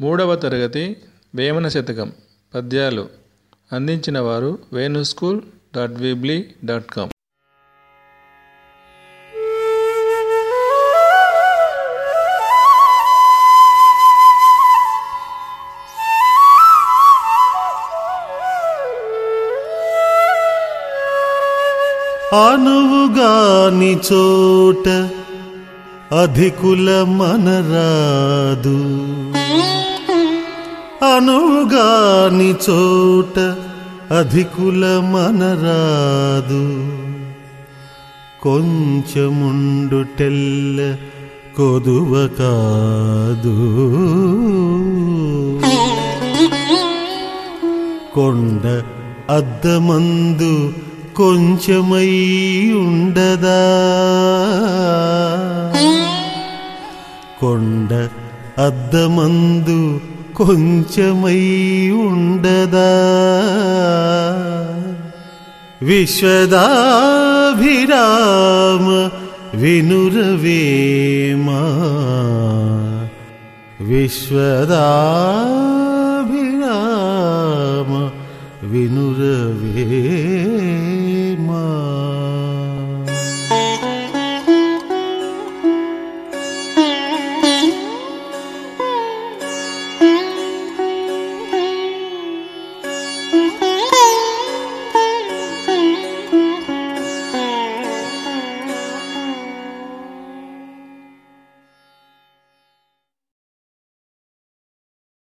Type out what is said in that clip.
3వ తరగతి వేమన శతకం పద్యాలు అందించిన వారు venuschool.weebly.com. అనువుగాని చోట అధికుల మనరాదు, అనువుగాని చోట అధికుల మనరాదు. కొంచెముండుటెల్ల కొదువ కాదు, కొండ అద్దమందు కొంచెమై ఉండదా, కొండ అద్దమందు కొంచెమై ఉండదా. విశ్వదాభిరామ వినురవేమా, విశ్వదాభిరామ వినురవేమా.